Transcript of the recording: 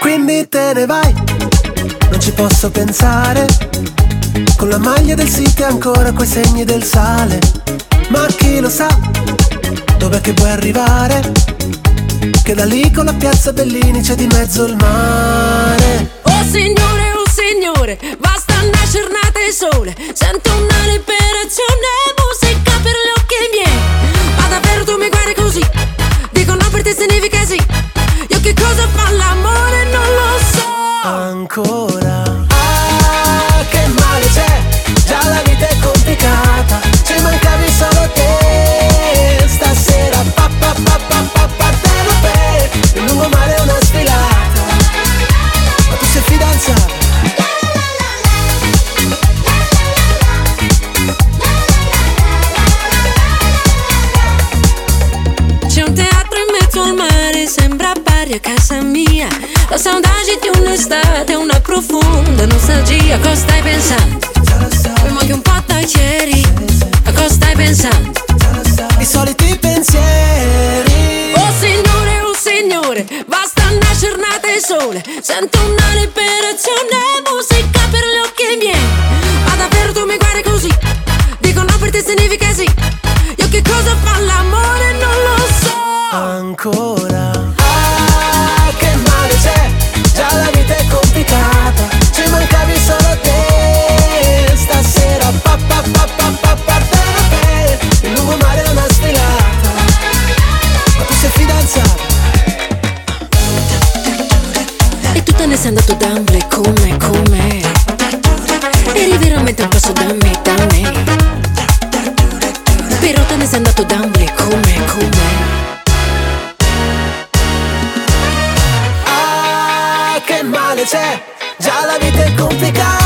quindi te ne vai, non ci posso pensare. Con la maglia del City ancora quei segni del sale. Ma chi lo sa dov'è che puoi arrivare, che da lì con la piazza Bellini c'è di mezzo il mare. Oh signore, basta una giornata di sole. Sento una liberazione, musica per gli occhi miei. Ma davvero tu mi guardi così? Dico no per te significa sì. Io che cosa fa l'amore non lo so ancora. Ah, che male c'è, già la vita è complicata. Ci mancavi solo te. Stasera pa pa pa pa pa parteno per il lungomare è una sfilata. Ma tu sei fidanzata? C'è un teatro in mezzo al mare, sembra pari a casa mia. La saudade di un'estate, una profonda nostalgia. Cosa stai pensando? Prima che un po' da ieri. A cosa stai pensando? I soliti pensieri. Oh signore, basta una giornata di sole. Sento una liberazione, musica per gli occhi miei. Ma davvero tu mi guardi così? Dico no per te significa sì. Io che cosa fa l'amore non lo so ancora. Ah, che male c'è, già la vita è complicata. Ci mancavi solo te. Stasera pa pa pa pa pa parteno per il lungomare è una sfilata. Ma tu sei fidanzata? e tu te ne sei andato da me come eri veramente un passo da me però te ne sei andato da me come Ah, che male c'è, già la vita è complicata.